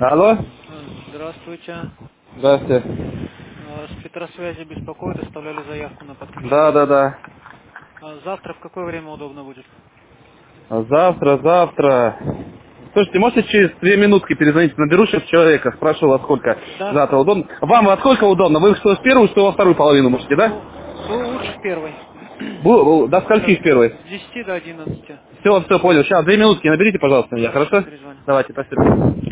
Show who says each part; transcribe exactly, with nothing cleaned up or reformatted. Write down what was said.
Speaker 1: Алло?
Speaker 2: Здравствуйте.
Speaker 1: Здравствуйте.
Speaker 2: А, С Петросвязи беспокоит, оставляли заявку на
Speaker 1: Да, да,
Speaker 2: подключение.
Speaker 1: да.
Speaker 2: А Завтра в какое время удобно будет?
Speaker 1: Завтра, завтра. Слушайте, можете через две минутки перезвонить? Наберу сейчас человека, спрошу, во сколько
Speaker 2: Да.
Speaker 1: завтра удобно. Вам во сколько удобно? Вы что в первую, что во вторую половину можете, да?
Speaker 2: Ну, ну лучше в первой.
Speaker 1: Бу- До скольки
Speaker 2: Сейчас
Speaker 1: в первой?
Speaker 2: с десяти до одиннадцати.
Speaker 1: Все, все, понял. Сейчас, две минутки наберите, пожалуйста, меня,
Speaker 2: Хорошо,
Speaker 1: хорошо?
Speaker 2: перезвоню.
Speaker 1: Давайте, спасибо.